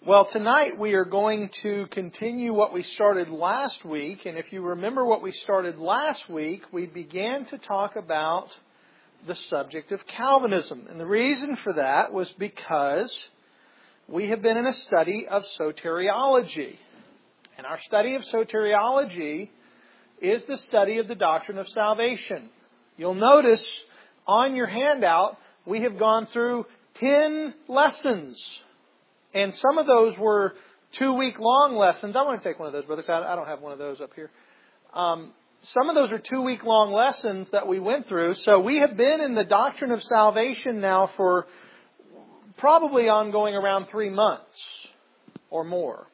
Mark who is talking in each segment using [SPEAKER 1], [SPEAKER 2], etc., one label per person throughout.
[SPEAKER 1] Well, tonight we are going to continue what we started last week. And if you remember what we started last week, we began to talk about the subject of Calvinism. And the reason for that was because we have been in a study of soteriology. And our study of soteriology is the study of the doctrine of salvation. You'll notice on your handout, we have gone through 10 lessons. And some of those were 2-week-long lessons. I want to take one of those, brothers. I don't have one of those up here. Some of those are 2-week-long lessons that we went through. So we have been in the doctrine of salvation now for probably ongoing around 3 months or more.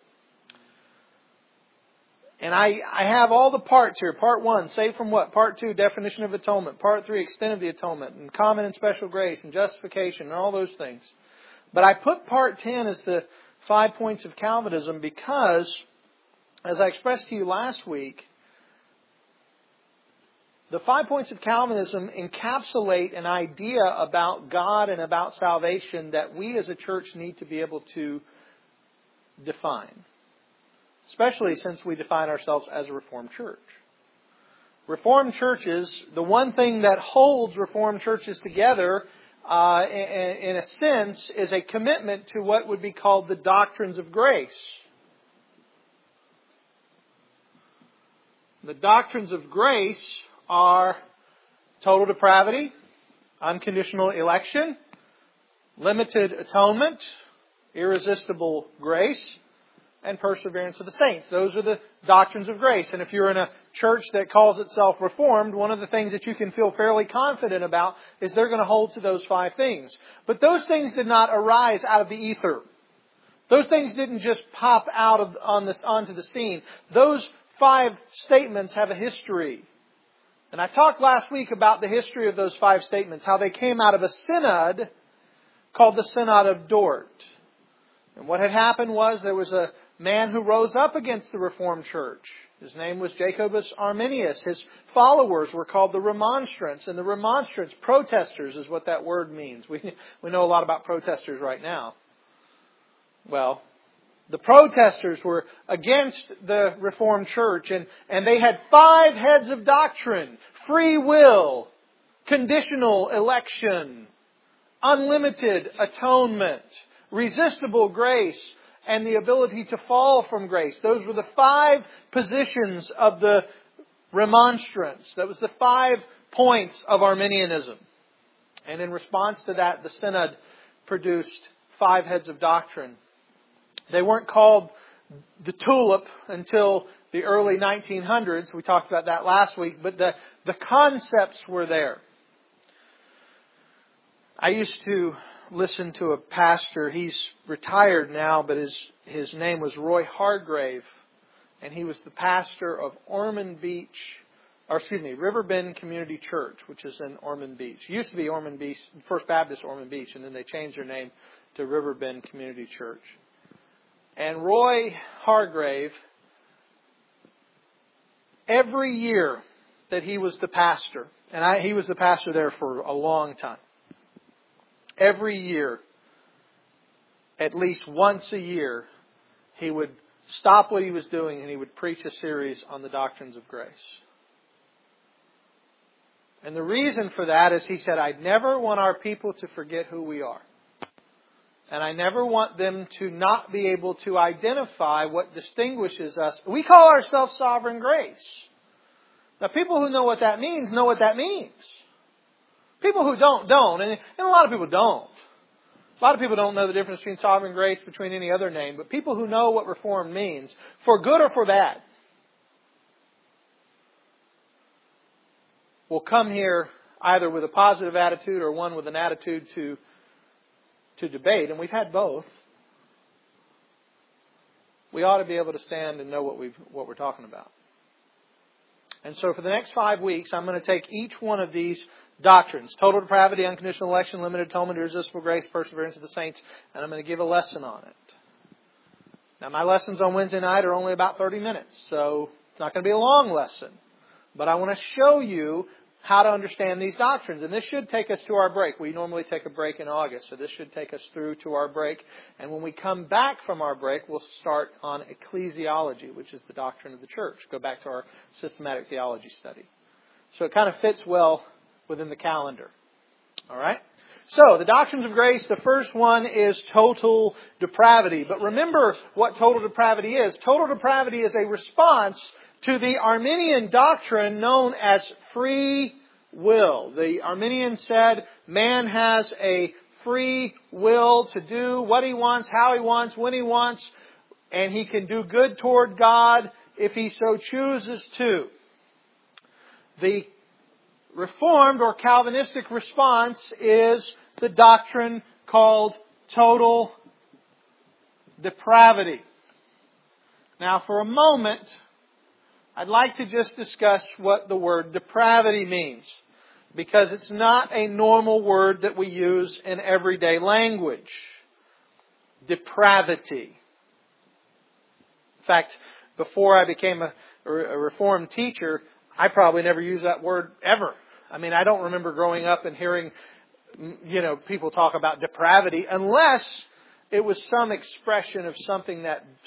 [SPEAKER 1] And I have all the parts here. Part 1, saved from what? Part 2, definition of atonement. Part 3, extent of the atonement. And common and special grace and justification and all those things. But I put Part 10 as the 5 points of Calvinism because, as I expressed to you last week, the 5 points of Calvinism encapsulate an idea about God and about salvation that we as a church need to be able to define. Especially since we define ourselves as a Reformed church. Reformed churches, the one thing that holds Reformed churches together in a sense, is a commitment to what would be called the doctrines of grace. The doctrines of grace are total depravity, unconditional election, limited atonement, irresistible grace, and perseverance of the saints. Those are the doctrines of grace. And if you're in a church that calls itself Reformed, one of the things that you can feel fairly confident about is they're going to hold to those 5 things. But those things did not arise out of the ether. Those things didn't just pop out onto the scene. Those 5 statements have a history. And I talked last week about the history of those 5 statements, how they came out of a synod called the Synod of Dort. And what had happened was there was a man who rose up against the Reformed Church. His name was Jacobus Arminius. His followers were called the Remonstrants. And the Remonstrants, protesters is what that word means. We know a lot about protesters right now. Well, the protesters were against the Reformed Church. And they had 5 heads of doctrine. Free will, conditional election, unlimited atonement, resistible grace, and the ability to fall from grace. Those were the 5 positions of the Remonstrants. That was the 5 points of Arminianism. And in response to that, the Synod produced 5 heads of doctrine. They weren't called the tulip until the early 1900s. We talked about that last week. But the concepts were there. I used to listen to a pastor. He's retired now, but his name was Roy Hargrave. And he was the pastor of Riverbend Community Church, which is in Ormond Beach. It used to be Ormond Beach, First Baptist Ormond Beach, and then they changed their name to Riverbend Community Church. And Roy Hargrave, every year that he was the pastor, and he was the pastor there for a long time, every year, at least once a year, he would stop what he was doing and he would preach a series on the doctrines of grace. And the reason for that is he said, I never want our people to forget who we are. And I never want them to not be able to identify what distinguishes us. We call ourselves sovereign grace. Now, people who know what that means know what that means. People who don't. And a lot of people don't. A lot of people don't know the difference between sovereign grace between any other name. But people who know what Reformed means, for good or for bad, will come here either with a positive attitude or one with an attitude to debate. And we've had both. We ought to be able to stand and know what we're talking about. And so for the next 5 weeks, I'm going to take each one of these doctrines: total depravity, unconditional election, limited atonement, irresistible grace, perseverance of the saints, and I'm going to give a lesson on it. Now, my lessons on Wednesday night are only about 30 minutes, so it's not going to be a long lesson. But I want to show you how to understand these doctrines. And this should take us to our break. We normally take a break in August, so this should take us through to our break. And when we come back from our break, we'll start on ecclesiology, which is the doctrine of the church. Go back to our systematic theology study. So it kind of fits well within the calendar. All right? So, the doctrines of grace, the first one is total depravity. But remember what total depravity is. Total depravity is a response to the Arminian doctrine known as free will. The Arminians said man has a free will to do what he wants, how he wants, when he wants, and he can do good toward God if he so chooses to. The Reformed or Calvinistic response is the doctrine called total depravity. Now, for a moment, I'd like to just discuss what the word depravity means, because it's not a normal word that we use in everyday language. Depravity. In fact, before I became a Reformed teacher, I probably never used that word ever. I mean, I don't remember growing up and hearing, people talk about depravity unless it was some expression of something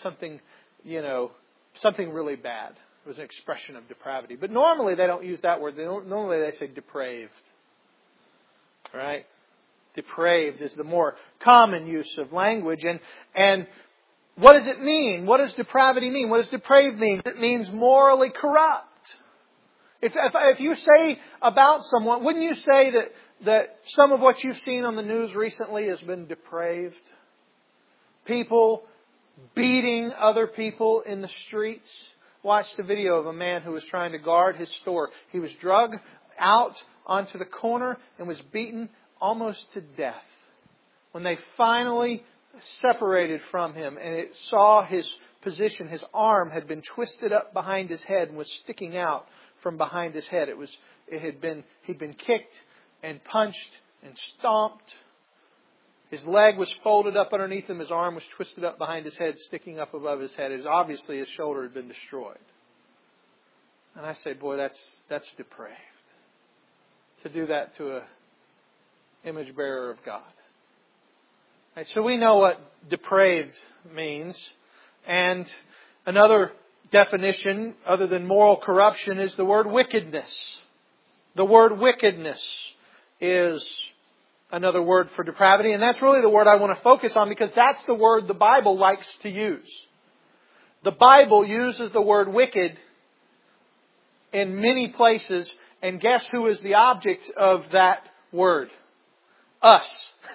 [SPEAKER 1] really bad. It was an expression of depravity. But normally they don't use that word. Normally they say depraved. Right? Depraved is the more common use of language. And what does it mean? What does depravity mean? What does depraved mean? It means morally corrupt. If you say about someone, wouldn't you say that some of what you've seen on the news recently has been depraved? People beating other people in the streets. Watched a video of a man who was trying to guard his store. He was dragged out onto the corner and was beaten almost to death. When they finally separated from him and it saw his position, his arm had been twisted up behind his head and was sticking out from behind his head. He'd been kicked and punched and stomped. His leg was folded up underneath him. His arm was twisted up behind his head, sticking up above his head. Obviously his shoulder had been destroyed. And I say, boy, that's depraved. To do that to an image bearer of God. Right, so we know what depraved means. And another definition, other than moral corruption, is the word wickedness. The word wickedness is another word for depravity, and that's really the word I want to focus on because that's the word the Bible likes to use. The Bible uses the word wicked in many places, and guess who is the object of that word? Us.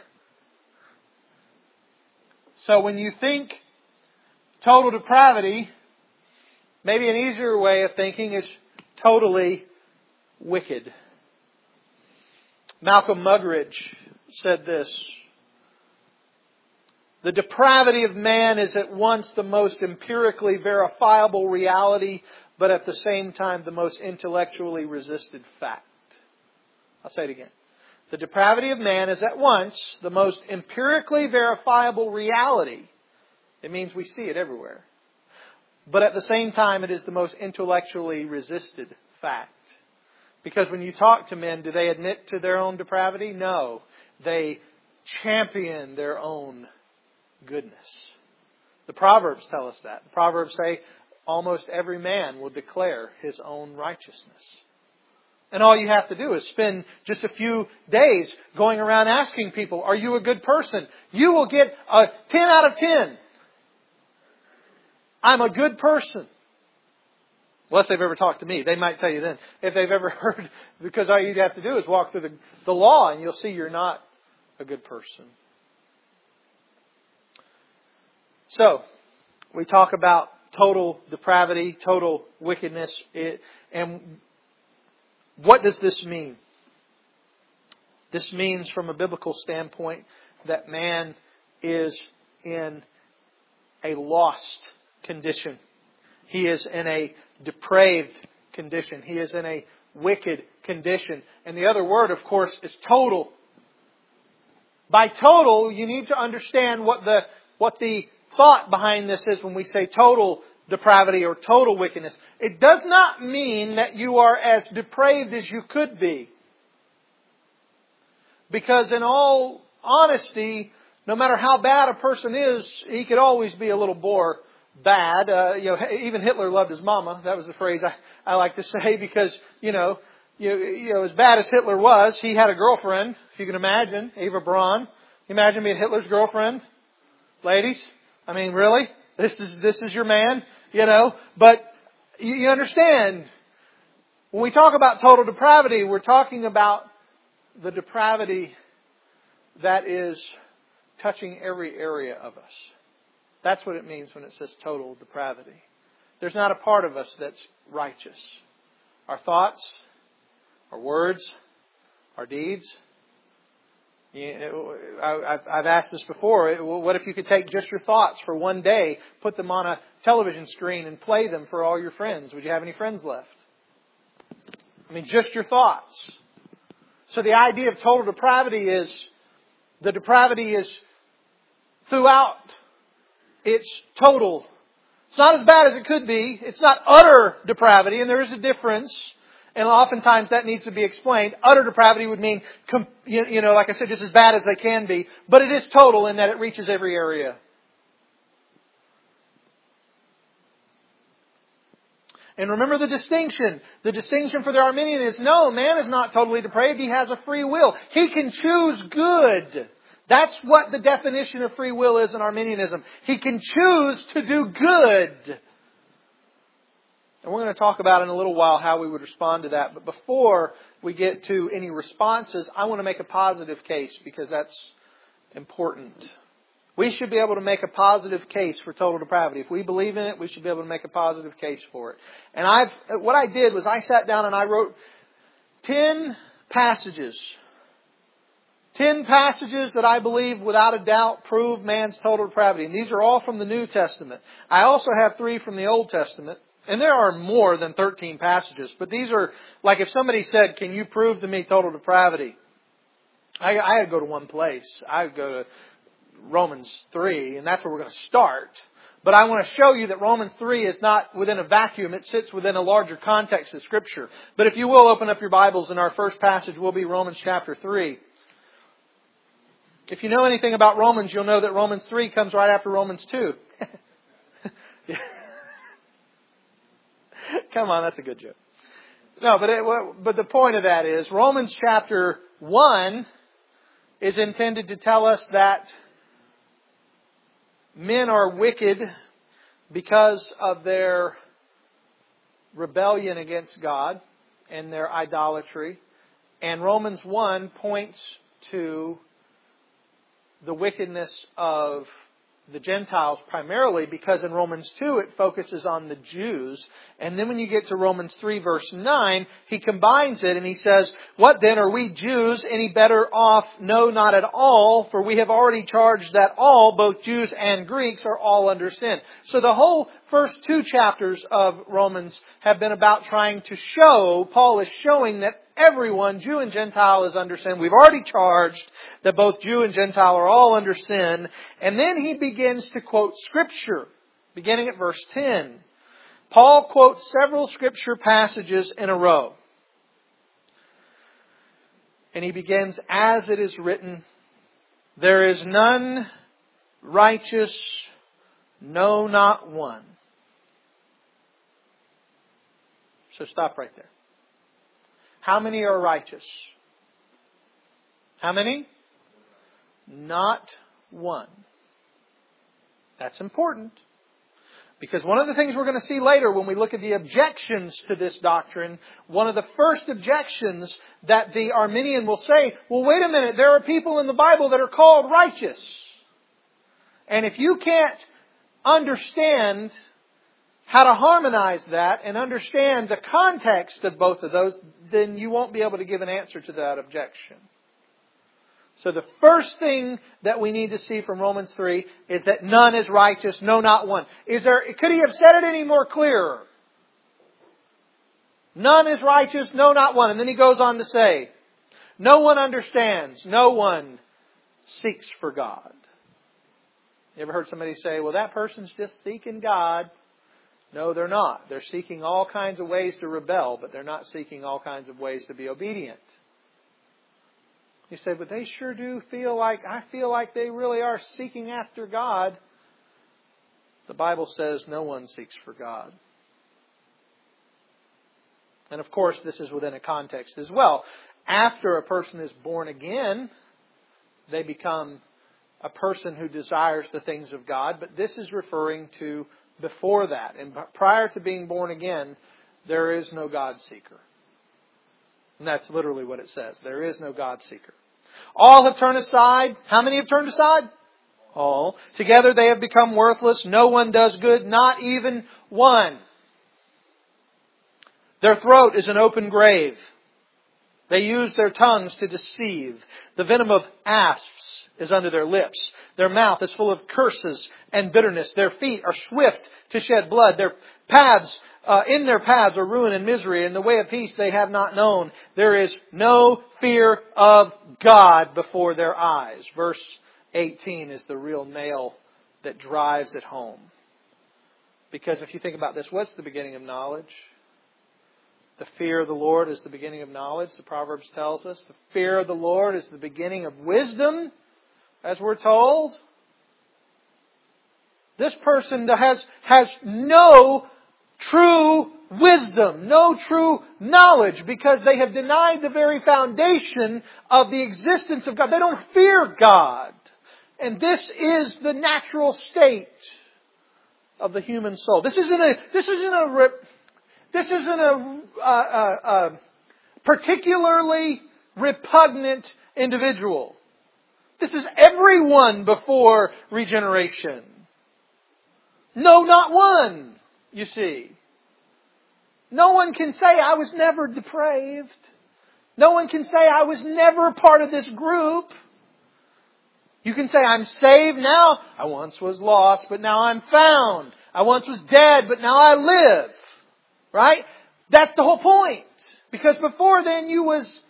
[SPEAKER 1] So when you think total depravity, maybe an easier way of thinking is totally wicked. Malcolm Muggeridge said this: the depravity of man is at once the most empirically verifiable reality, but at the same time the most intellectually resisted fact. I'll say it again. The depravity of man is at once the most empirically verifiable reality. It means we see it everywhere. But at the same time, it is the most intellectually resisted fact. Because when you talk to men, do they admit to their own depravity? No. They champion their own goodness. The Proverbs tell us that. The Proverbs say almost every man will declare his own righteousness. And all you have to do is spend just a few days going around asking people, are you a good person? You will get a 10 out of 10. I'm a good person. Unless they've ever talked to me. They might tell you then. If they've ever heard, because all you have to do is walk through the law and you'll see you're not a good person. So, we talk about total depravity, total wickedness. And what does this mean? This means, from a biblical standpoint, that man is in a lost condition. He is in a depraved condition. He is in a wicked condition. And the other word, of course, is total. By total, you need to understand what the thought behind this is when we say total depravity or total wickedness. It does not mean that you are as depraved as you could be. Because in all honesty, no matter how bad a person is, he could always be a little more bad. Even Hitler loved his mama. That was the phrase I like to say because, as bad as Hitler was, he had a girlfriend, if you can imagine, Eva Braun. Can you imagine being Hitler's girlfriend? Ladies? I mean, really? This is your man? But you understand, when we talk about total depravity, we're talking about the depravity that is touching every area of us. That's what it means when it says total depravity. There's not a part of us that's righteous. Our thoughts, our words, our deeds. I've asked this before. What if you could take just your thoughts for one day, put them on a television screen and play them for all your friends? Would you have any friends left? I mean, just your thoughts. So the idea of total depravity is, the depravity is throughout. It's total. It's not as bad as it could be. It's not utter depravity, and there is a difference. And oftentimes that needs to be explained. Utter depravity would mean, like I said, just as bad as they can be. But it is total in that it reaches every area. And remember the distinction. The distinction for the Arminian is, no, man is not totally depraved. He has a free will. He can choose good. That's what the definition of free will is in Arminianism. He can choose to do good. And we're going to talk about in a little while how we would respond to that. But before we get to any responses, I want to make a positive case because that's important. We should be able to make a positive case for total depravity. If we believe in it, we should be able to make a positive case for it. And what I did was I sat down and I wrote 10 passages. 10 passages that I believe without a doubt prove man's total depravity. And these are all from the New Testament. I also have 3 from the Old Testament. And there are more than 13 passages. But these are, like if somebody said, can you prove to me total depravity? I would go to one place. I would go to Romans 3, and that's where we're going to start. But I want to show you that Romans 3 is not within a vacuum. It sits within a larger context of Scripture. But if you will open up your Bibles, and our first passage will be Romans chapter 3. If you know anything about Romans, you'll know that Romans 3 comes right after Romans 2. Come on, that's a good joke. No, but the point of that is Romans chapter 1 is intended to tell us that men are wicked because of their rebellion against God and their idolatry. And Romans 1 points to the wickedness of the Gentiles primarily because in Romans 2 it focuses on the Jews. And then when you get to Romans 3 verse 9, he combines it and he says, what then, are we Jews any better off? No, not at all, for we have already charged that all, both Jews and Greeks, are all under sin. So the whole first 2 chapters of Romans have been about trying to show, Paul is showing that everyone, Jew and Gentile, is under sin. We've already charged that both Jew and Gentile are all under sin. And then he begins to quote Scripture, beginning at verse 10. Paul quotes several Scripture passages in a row. And he begins, as it is written, there is none righteous, no, not one. So stop right there. How many are righteous? How many? Not one. That's important. Because one of the things we're going to see later when we look at the objections to this doctrine, one of the first objections that the Arminian will say, well, wait a minute, there are people in the Bible that are called righteous. And if you can't understand how to harmonize that and understand the context of both of those, then you won't be able to give an answer to that objection. So the first thing that we need to see from Romans 3 is that none is righteous, no, not one. Could he have said it any more clearer? None is righteous, no, not one. And then he goes on to say, no one understands, no one seeks for God. You ever heard somebody say, well, that person's just seeking God? No, they're not. They're seeking all kinds of ways to rebel, but they're not seeking all kinds of ways to be obedient. You say, but they sure do I feel like they really are seeking after God. The Bible says no one seeks for God. And of course, this is within a context as well. After a person is born again, they become a person who desires the things of God. But this is referring to before that. And prior to being born again, there is no God seeker. And that's literally what it says. There is no God seeker. All have turned aside. How many have turned aside? All. Together they have become worthless. No one does good, not even one. Their throat is an open grave. They use their tongues to deceive. The venom of asps is under their lips. Their mouth is full of curses and bitterness. Their feet are swift to shed blood. Their paths, in their paths are ruin and misery. In the way of peace they have not known. There is no fear of God before their eyes. Verse 18 is the real nail that drives it home. Because if you think about this, what's the beginning of knowledge? The fear of the Lord is the beginning of knowledge, the Proverbs tells us. The fear of the Lord is the beginning of wisdom, as we're told. This person has no true wisdom, no true knowledge, because they have denied the very foundation of the existence of God. They don't fear God. And this is the natural state of the human soul. This isn't a particularly repugnant individual. This is everyone before regeneration. No, not one, you see. No one can say, I was never depraved. No one can say, I was never part of this group. You can say, I'm saved now. I once was lost, but now I'm found. I once was dead, but now I live. Right? That's the whole point. Because before then you was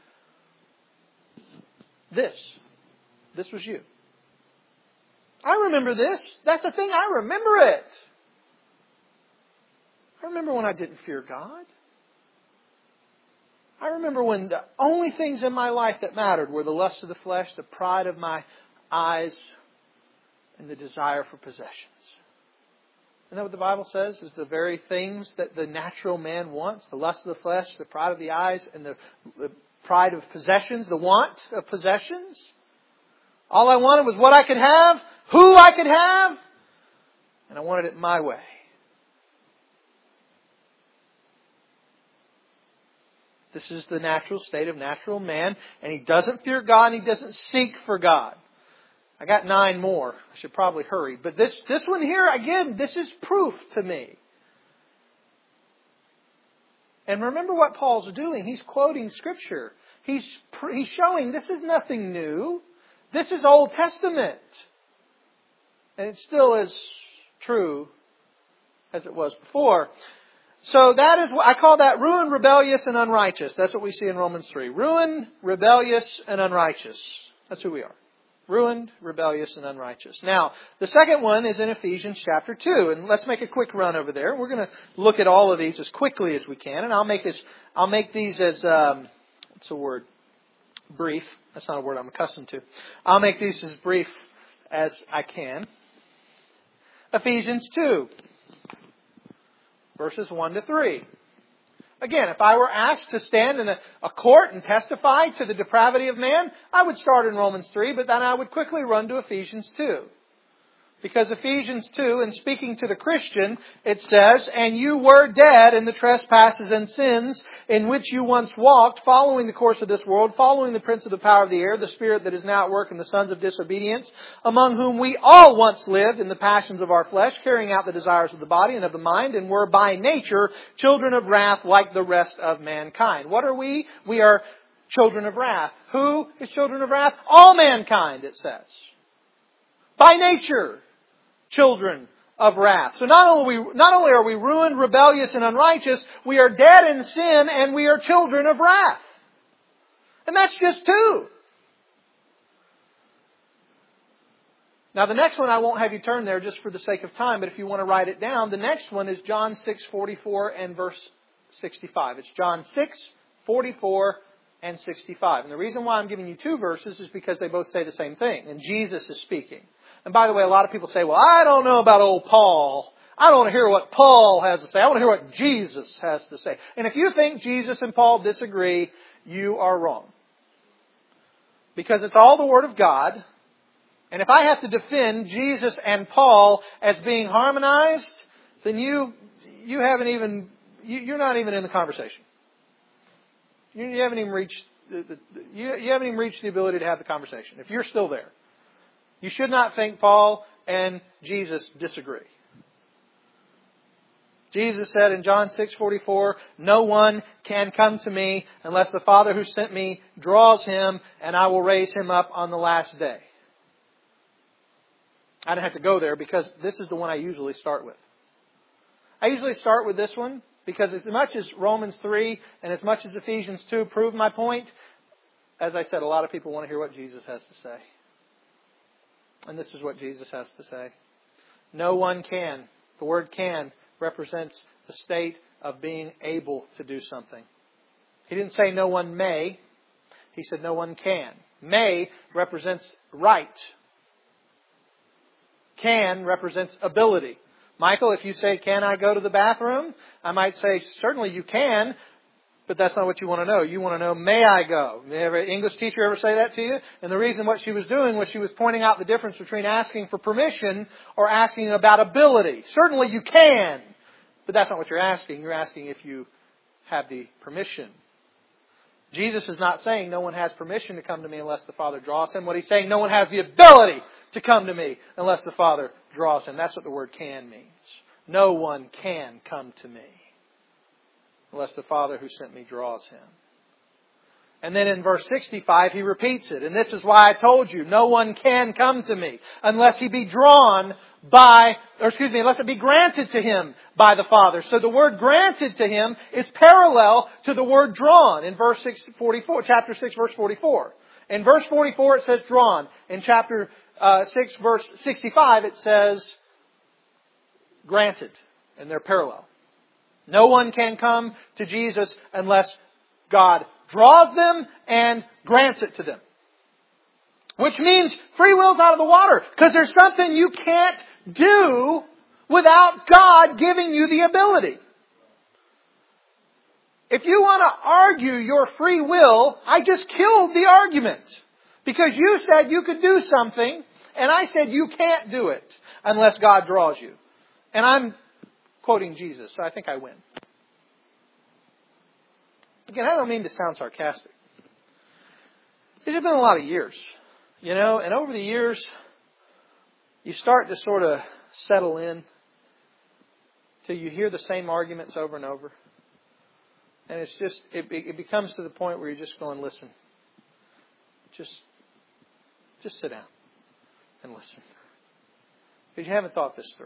[SPEAKER 1] this. This was you. I remember this. That's the thing. I remember it. I remember when I didn't fear God. I remember when the only things in my life that mattered were the lust of the flesh, the pride of my eyes, and the desire for possessions. Isn't that what the Bible says? Is the very things that the natural man wants. The lust of the flesh, the pride of the eyes, and the pride of possessions. The want of possessions. All I wanted was what I could have, who I could have, and I wanted it my way. This is the natural state of natural man. And he doesn't fear God and he doesn't seek for God. I got 9 more. I should probably hurry. But this one here, again, this is proof to me. And remember what Paul's doing. He's quoting Scripture. He's showing this is nothing new. This is Old Testament. And it still is true as it was before. So that is what I call that ruined, rebellious, and unrighteous. That's what we see in Romans 3. Ruined, rebellious, and unrighteous. That's who we are. Ruined, rebellious, and unrighteous. Now, the second one is in Ephesians chapter 2. And let's make a quick run over there. We're going to look at all of these as quickly as we can. And I'll make these as, what's the word? Brief. That's not a word I'm accustomed to. I'll make these as brief as I can. Ephesians 2. Verses 1 to 3. Again, if I were asked to stand in a court and testify to the depravity of man, I would start in Romans 3, but then I would quickly run to Ephesians 2. Because Ephesians 2, in speaking to the Christian, it says, and you were dead in the trespasses and sins in which you once walked, following the course of this world, following the prince of the power of the air, the spirit that is now at work in the sons of disobedience, among whom we all once lived in the passions of our flesh, carrying out the desires of the body and of the mind, and were by nature children of wrath like the rest of mankind. What are we? We are children of wrath. Who is children of wrath? All mankind, it says. By nature. Children of wrath. So not only are we ruined, rebellious, and unrighteous, we are dead in sin and we are children of wrath. And that's just 2. Now the next one, I won't have you turn there just for the sake of time, but if you want to write it down, the next one is John 6:44 and verse 65. It's John 6:44 and 65. And the reason why I'm giving you two verses is because they both say the same thing, and Jesus is speaking. And by the way, a lot of people say, well, I don't know about old Paul. I don't want to hear what Paul has to say. I want to hear what Jesus has to say. And if you think Jesus and Paul disagree, you are wrong. Because it's all the Word of God. And if I have to defend Jesus and Paul as being harmonized, then you're not even in the conversation. You haven't even reached the ability to have the conversation. If you're still there, you should not think Paul and Jesus disagree. Jesus said in John 6:44, no one can come to me unless the Father who sent me draws him, and I will raise him up on the last day. I don't have to go there because this is the one I usually start with. I usually start with this one because as much as Romans 3 and as much as Ephesians 2 prove my point, as I said, a lot of people want to hear what Jesus has to say. And this is what Jesus has to say. No one can. The word can represents the state of being able to do something. He didn't say no one may. He said no one can. May represents right. Can represents ability. Michael, if you say, can I go to the bathroom? I might say, certainly you can, but that's not what you want to know. You want to know, may I go? Did an English teacher ever say that to you? And the reason what she was doing was she was pointing out the difference between asking for permission or asking about ability. Certainly you can, but that's not what you're asking. You're asking if you have the permission. Jesus is not saying no one has permission to come to me unless the Father draws him. What he's saying, no one has the ability to come to me unless the Father draws him. That's what the word can means. No one can come to me unless the Father who sent me draws him. And then in verse 65, he repeats it. And this is why I told you, no one can come to me unless he be drawn unless it be granted to him by the Father. So the word granted to him is parallel to the word drawn in chapter 6, verse 44. In verse 44, it says drawn. In chapter 6, verse 65, it says granted. And they're parallel. No one can come to Jesus unless God draws them and grants it to them. Which means free will's out of the water. Because there's something you can't do without God giving you the ability. If you want to argue your free will, I just killed the argument. Because you said you could do something, and I said you can't do it unless God draws you. And I'm quoting Jesus, so I think I win. Again, I don't mean to sound sarcastic. There's been a lot of years, and over the years, you start to sort of settle in till you hear the same arguments over and over. And it's just, it becomes to the point where you're just going, listen, just sit down and listen. Because you haven't thought this through.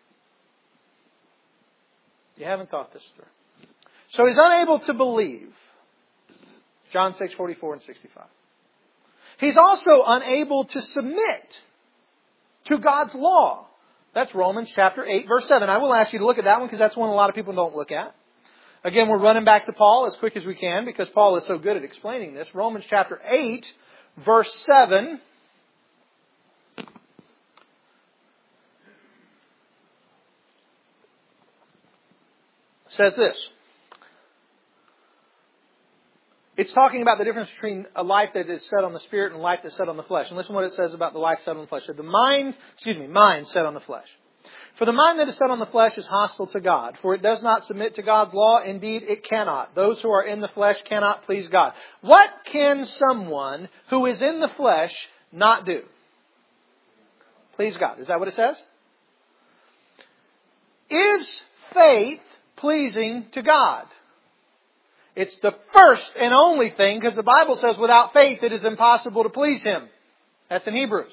[SPEAKER 1] You haven't thought this through. So he's unable to believe. John 6:44 and 65. He's also unable to submit to God's law. That's Romans chapter 8, verse 7. I will ask you to look at that one because that's one a lot of people don't look at. Again, we're running back to Paul as quick as we can because Paul is so good at explaining this. Romans chapter 8, verse 7. Says this. It's talking about the difference between a life that is set on the Spirit and a life that's set on the flesh. And listen to what it says about the life set on the flesh. The mind set on the flesh. For the mind that is set on the flesh is hostile to God, for it does not submit to God's law. Indeed, it cannot. Those who are in the flesh cannot please God. What can someone who is in the flesh not do? Please God. Is that what it says? Is faith pleasing to God? It's the first and only thing, because the Bible says without faith it is impossible to please Him. That's in Hebrews.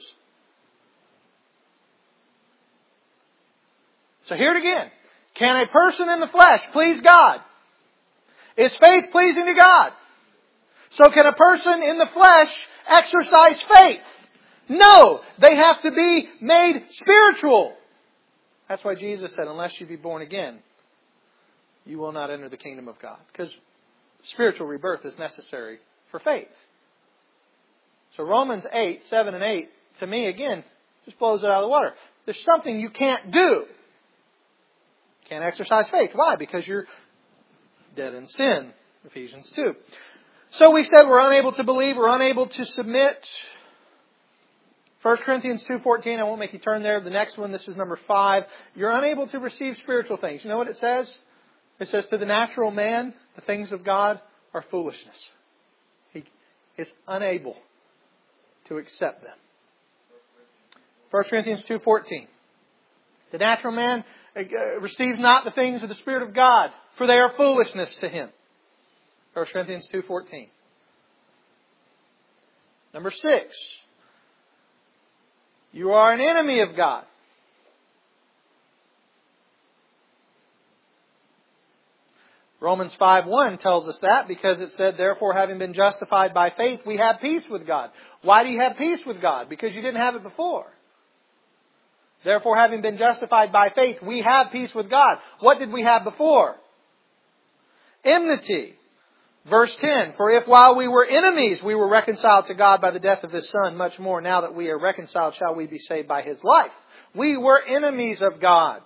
[SPEAKER 1] So hear it again. Can a person in the flesh please God? Is faith pleasing to God? So can a person in the flesh exercise faith? No, they have to be made spiritual. That's why Jesus said, unless you be born again, you will not enter the kingdom of God. Because spiritual rebirth is necessary for faith. So Romans 8, 7 and 8, to me, again, just blows it out of the water. There's something you can't do. Can't exercise faith. Why? Because you're dead in sin. Ephesians 2. So we said we're unable to believe, we're unable to submit. 1 Corinthians 2:14, I won't make you turn there. The next one, this is number 5. You're unable to receive spiritual things. You know what it says? It says, to the natural man, the things of God are foolishness. He is unable to accept them. 1 Corinthians 2:14. The natural man receives not the things of the Spirit of God, for they are foolishness to him. 1 Corinthians 2:14. Number 6. You are an enemy of God. Romans 5:1 tells us that because it said, therefore, having been justified by faith, we have peace with God. Why do you have peace with God? Because you didn't have it before. Therefore, having been justified by faith, we have peace with God. What did we have before? Enmity. Verse 10, for if while we were enemies, we were reconciled to God by the death of His Son, much more now that we are reconciled shall we be saved by His life. We were enemies of God.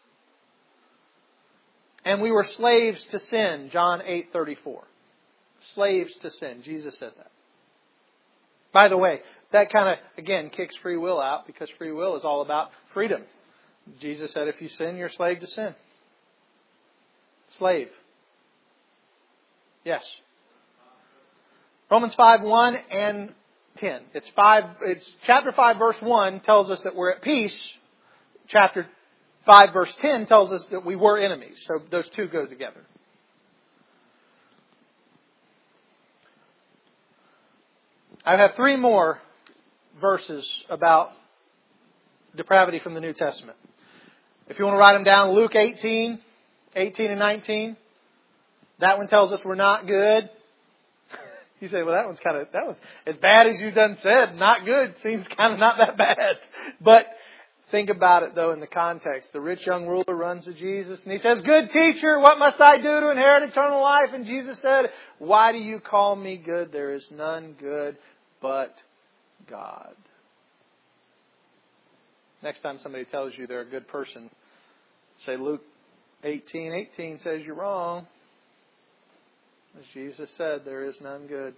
[SPEAKER 1] And we were slaves to sin, John 8:34. Slaves to sin. Jesus said that. By the way, that kind of, again, kicks free will out because free will is all about freedom. Jesus said if you sin, you're a slave to sin. Slave. Yes. Romans 5:1 and 10. It's chapter 5 verse 1 tells us that we're at peace. Chapter 5 verse 10 tells us that we were enemies. So those two go together. I have 3 more verses about depravity from the New Testament. If you want to write them down, Luke 18 and 19. That one tells us we're not good. You say, well, that was as bad as you done said. Not good. Seems kind of not that bad. But think about it, though, in the context. The rich young ruler runs to Jesus and he says, good teacher, what must I do to inherit eternal life? And Jesus said, why do you call me good? There is none good but God. Next time somebody tells you they're a good person, say Luke 18:18 says you're wrong. As Jesus said, there is none good.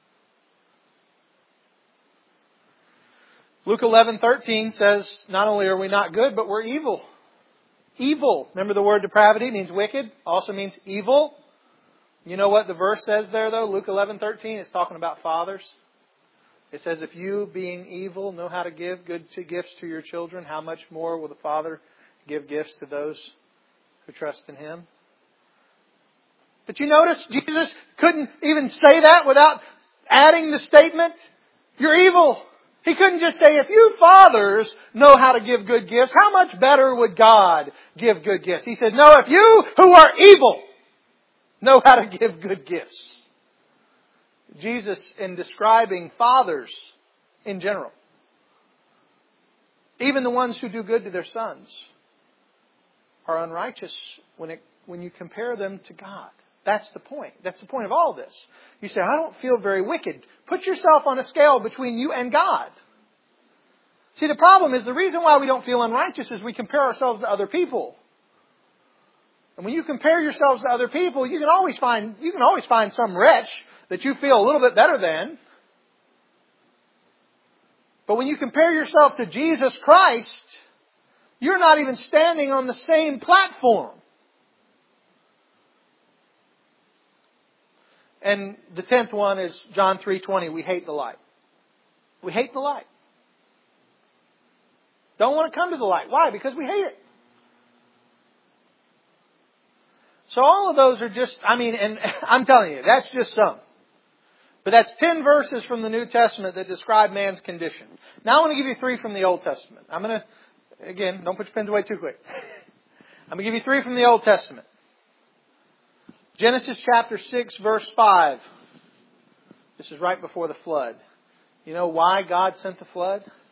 [SPEAKER 1] Luke 11:13 says, not only are we not good, but we're evil. Evil. Remember the word depravity means wicked. Also means evil. You know what the verse says there, though? Luke 11:13, it's talking about fathers. It says, if you, being evil, know how to give good gifts to your children, how much more will the Father give gifts to those who trust in Him? But you notice Jesus couldn't even say that without adding the statement, you're evil. He couldn't just say, if you fathers know how to give good gifts, how much better would God give good gifts? He said, no, if you who are evil know how to give good gifts. Jesus, in describing fathers in general, even the ones who do good to their sons, are unrighteous when you compare them to God. That's the point. That's the point of all this. You say, I don't feel very wicked. Put yourself on a scale between you and God. See, the problem is the reason why we don't feel unrighteous is we compare ourselves to other people. And when you compare yourselves to other people, you can always find some wretch that you feel a little bit better than. But when you compare yourself to Jesus Christ, you're not even standing on the same platform. And the 10th one is John 3:20. We hate the light. We hate the light. Don't want to come to the light. Why? Because we hate it. So all of those are just, and I'm telling you, that's just some. But that's 10 verses from the New Testament that describe man's condition. Now I want to give you 3 from the Old Testament. I'm going to, again, don't put your pens away too quick. I'm going to give you 3 from the Old Testament. Genesis chapter 6, verse 5. This is right before the flood. You know why God sent the flood?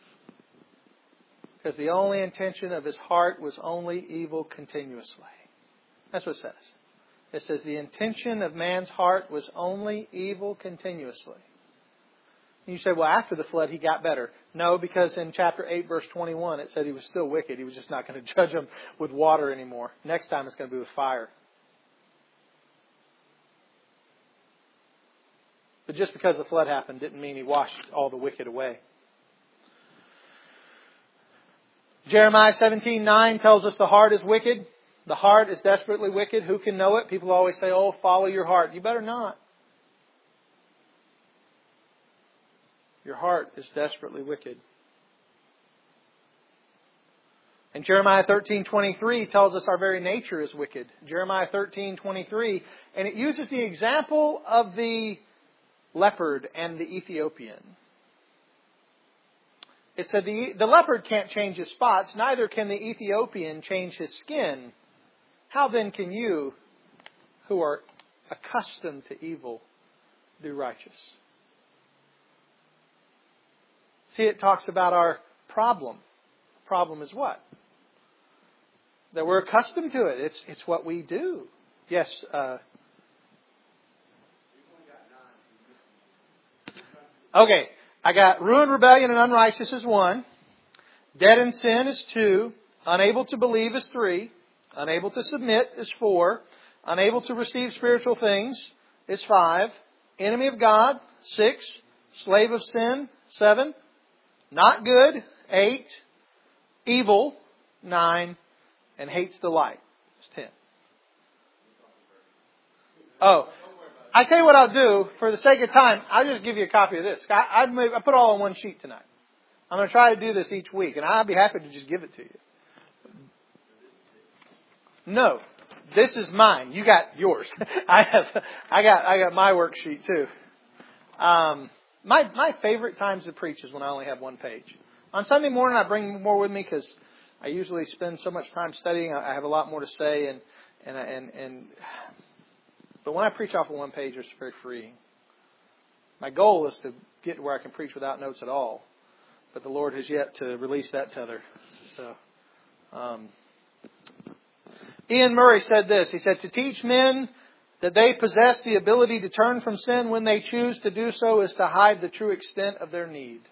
[SPEAKER 1] Because the only intention of his heart was only evil continuously. That's what it says. It says the intention of man's heart was only evil continuously. And you say, well, after the flood he got better. No, because in chapter 8, verse 21, it said he was still wicked. He was just not going to judge them with water anymore. Next time it's going to be with fire. But just because the flood happened didn't mean he washed all the wicked away. Jeremiah 17:9 tells us the heart is wicked. The heart is desperately wicked. Who can know it? People always say, oh, follow your heart. You better not. Your heart is desperately wicked. And Jeremiah 13:23 tells us our very nature is wicked. Jeremiah 13:23, and it uses the example of the leopard and the Ethiopian. It said the leopard can't change his spots, neither can the Ethiopian change his skin. How then can you, who are accustomed to evil, do righteous? See, it talks about our problem. The problem is what? That we're accustomed to it. It's what we do. Yes. Okay. I got ruined rebellion and unrighteous is 1. Dead in sin is 2. Unable to believe is 3. Unable to submit is 4. Unable to receive spiritual things is 5. Enemy of God, 6. Slave of sin, 7. Not good, 8. Evil, 9. And hates the light, is 10. Oh, I tell you what I'll do, for the sake of time, I'll just give you a copy of this. I put it all on one sheet tonight. I'm going to try to do this each week, and I'll be happy to just give it to you. No, this is mine. You got yours. I got my worksheet too. My favorite times to preach is when I only have one page. On Sunday morning, I bring more with me because I usually spend so much time studying. I have a lot more to say, but when I preach off of one page, it's very freeing. My goal is to get to where I can preach without notes at all, but the Lord has yet to release that tether. So, Ian Murray said this. He said, to teach men that they possess the ability to turn from sin when they choose to do so is to hide the true extent of their need.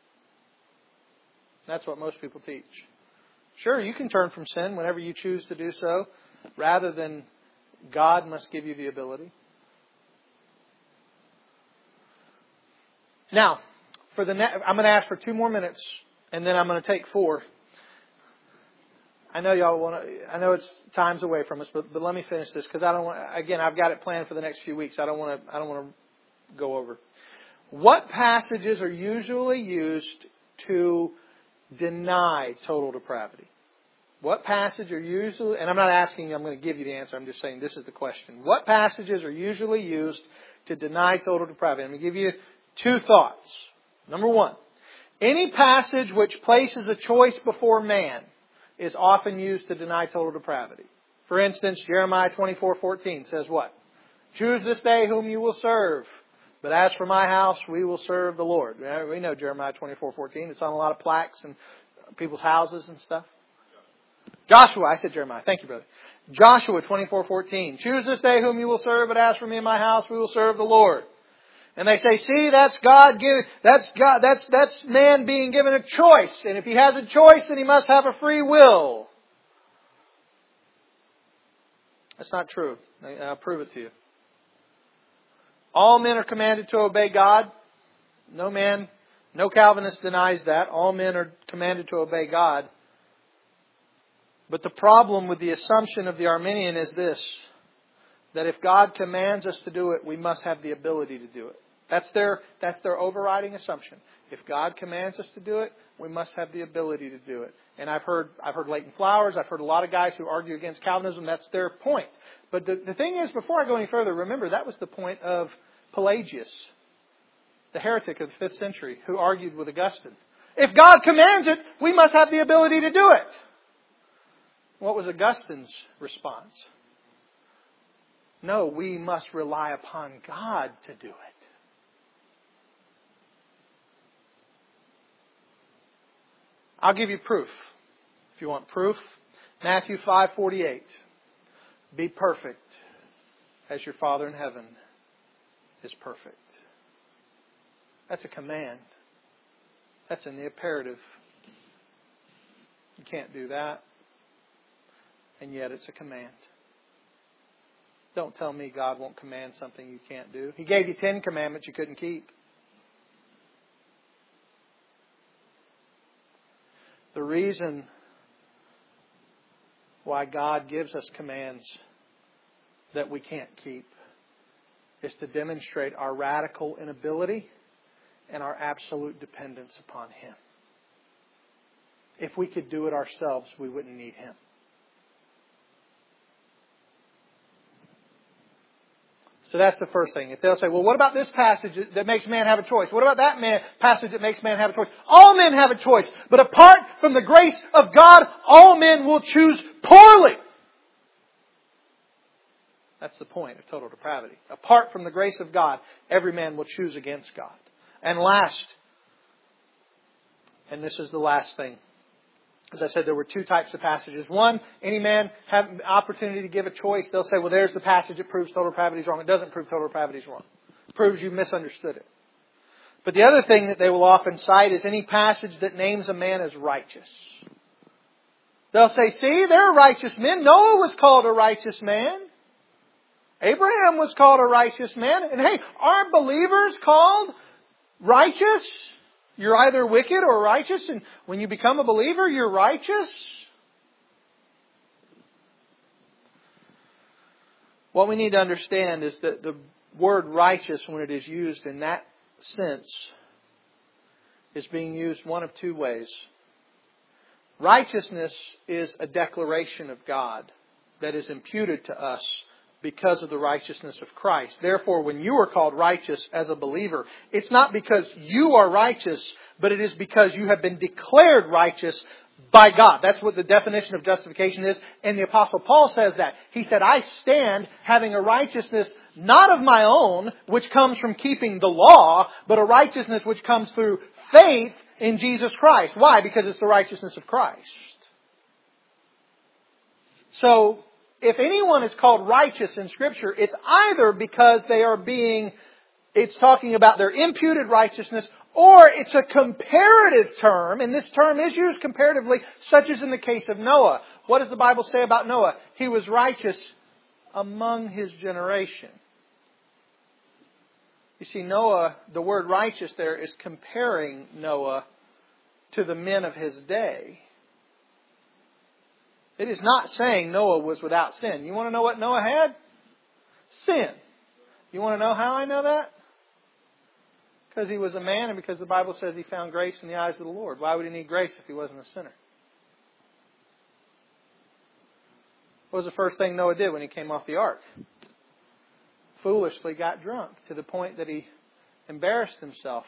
[SPEAKER 1] That's what most people teach. Sure, you can turn from sin whenever you choose to do so, rather than God must give you the ability. Now, I'm going to ask for 2 more minutes, and then I'm going to take 4. I know y'all want to. I know it's time's away from us, but let me finish this because I don't want. Again, I've got it planned for the next few weeks. I don't want to go over. What passages are usually used to deny total depravity? What passage are usually, and I'm not asking you, I'm going to give you the answer, I'm just saying this is the question. What passages are usually used to deny total depravity? I'm going to give you 2 thoughts. Number 1, any passage which places a choice before man is often used to deny total depravity. For instance, Jeremiah 24:14 says what? Choose this day whom you will serve. But as for my house, we will serve the Lord. We know Jeremiah 24:14. It's on a lot of plaques and people's houses and stuff. Joshua, I said Jeremiah. Thank you, brother. Joshua 24:14. Choose this day whom you will serve, but as for me and my house, we will serve the Lord. And they say, see, that's God giving, that's man being given a choice. And if he has a choice, then he must have a free will. That's not true. I'll prove it to you. All men are commanded to obey God. No Calvinist denies that. All men are commanded to obey God. But the problem with the assumption of the Arminian is this, that if God commands us to do it, we must have the ability to do it. That's their overriding assumption. If God commands us to do it, we must have the ability to do it. And I've heard Leighton Flowers, I've heard a lot of guys who argue against Calvinism. That's their point. But the thing is, before I go any further, remember that was the point of Pelagius, the heretic of the 5th century, who argued with Augustine. If God commands it, we must have the ability to do it. What was Augustine's response? No, we must rely upon God to do it. I'll give you proof. If you want proof, Matthew 5:48. Be perfect as your Father in heaven is perfect. That's a command. That's in the imperative. You can't do that. And yet it's a command. Don't tell me God won't command something you can't do. He gave you 10 commandments you couldn't keep. The reason why God gives us commands that we can't keep is to demonstrate our radical inability and our absolute dependence upon Him. If we could do it ourselves, we wouldn't need Him. So that's the first thing. If they'll say, well, what about this passage that makes man have a choice? What about that passage that makes man have a choice? All men have a choice. But apart from the grace of God, all men will choose poorly. That's the point of total depravity. Apart from the grace of God, every man will choose against God. And last, and this is the last thing. As I said, there were 2 types of passages. One, any man have an opportunity to give a choice. They'll say, well, there's the passage that proves total depravity is wrong. It doesn't prove total depravity is wrong. It proves you misunderstood it. But the other thing that they will often cite is any passage that names a man as righteous. They'll say, see, there are righteous men. Noah was called a righteous man. Abraham was called a righteous man. And hey, aren't believers called righteous? You're either wicked or righteous, and when you become a believer, you're righteous. What we need to understand is that the word righteous, when it is used in that sense, is being used one of 2 ways. Righteousness is a declaration of God that is imputed to us because of the righteousness of Christ. Therefore, when you are called righteous as a believer, it's not because you are righteous, but it is because you have been declared righteous by God. That's what the definition of justification is. And the Apostle Paul says that. He said, I stand having a righteousness not of my own, which comes from keeping the law, but a righteousness which comes through faith in Jesus Christ. Why? Because it's the righteousness of Christ. So, if anyone is called righteous in Scripture, it's either because it's talking about their imputed righteousness, or it's a comparative term, and this term is used comparatively, such as in the case of Noah. What does the Bible say about Noah? He was righteous among his generation. You see, Noah, the word righteous there is comparing Noah to the men of his day. It is not saying Noah was without sin. You want to know what Noah had? Sin. You want to know how I know that? Because he was a man and because the Bible says he found grace in the eyes of the Lord. Why would he need grace if he wasn't a sinner? What was the first thing Noah did when he came off the ark? Foolishly got drunk to the point that he embarrassed himself.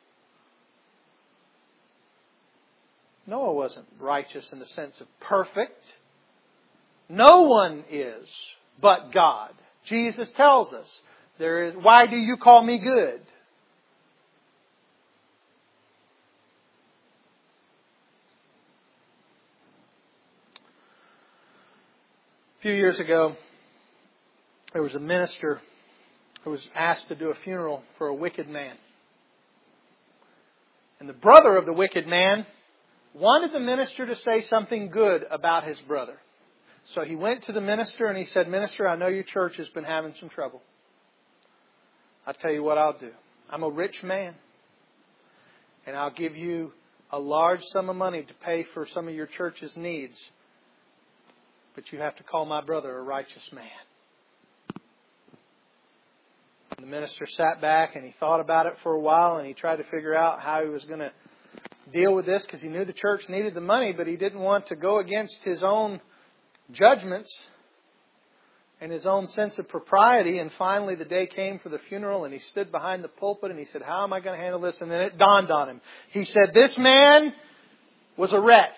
[SPEAKER 1] Noah wasn't righteous in the sense of perfect. No one is but God. Jesus tells us, why do you call me good? A few years ago, there was a minister who was asked to do a funeral for a wicked man. And the brother of the wicked man wanted the minister to say something good about his brother. So he went to the minister and he said, Minister, I know your church has been having some trouble. I'll tell you what I'll do. I'm a rich man. And I'll give you a large sum of money to pay for some of your church's needs. But you have to call my brother a righteous man. And the minister sat back and he thought about it for a while and he tried to figure out how he was going to deal with this because he knew the church needed the money, but he didn't want to go against his own judgments and his own sense of propriety. And finally the day came for the funeral and he stood behind the pulpit and he said, how am I going to handle this? And then it dawned on him. He said, this man was a wretch.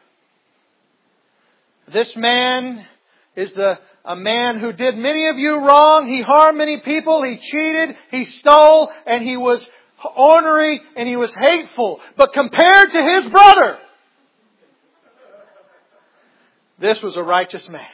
[SPEAKER 1] This man is a man who did many of you wrong. He harmed many people. He cheated. He stole. And he was ornery and he was hateful. But compared to his brother, This was a righteous man.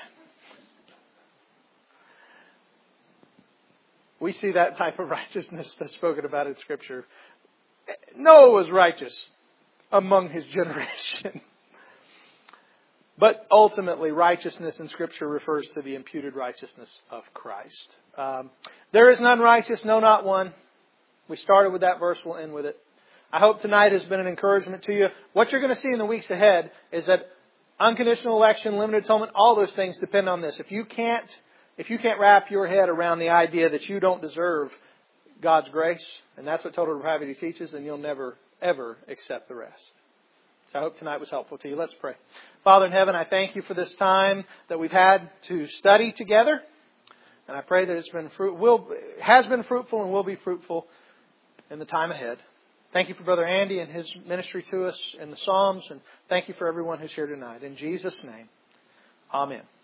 [SPEAKER 1] We see that type of righteousness that's spoken about in Scripture. Noah was righteous among his generation. But ultimately, righteousness in Scripture refers to the imputed righteousness of Christ. There is none righteous, no, not one. We started with that verse, we'll end with it. I hope tonight has been an encouragement to you. What you're going to see in the weeks ahead is that unconditional election, limited atonement, all those things depend on this. If you can't wrap your head around the idea that you don't deserve God's grace, and that's what total depravity teaches, then you'll never, ever accept the rest. So I hope tonight was helpful to you. Let's pray. Father in heaven, I thank you for this time that we've had to study together. And I pray that it's been has been fruitful and will be fruitful in the time ahead. Thank you for Brother Andy and his ministry to us in the Psalms. And thank you for everyone who's here tonight. In Jesus' name, amen.